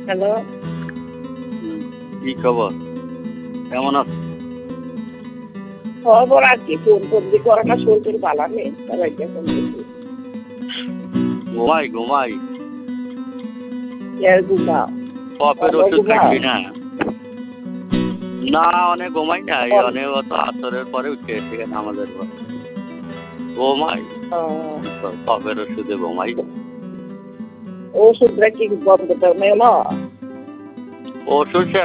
Hello, কি খবর? কেমন আছো? খবর আর কি ফোন করবি করে না, শরীর ভালো নেই সবাইকে ফোন করছি। ঘুমাই ঘুমাও কপের ভালো ওষুধ ঘুমাও। খাচ্ছি না। না অনেক ঘুমাই নাই, অনেক অত আসরের পরে উঠে এসে আমাদের ঘুমাই, কপের ওষুধে ঘুমাই। ওষুধটা কি বন্ধ করবে না? ওষুধ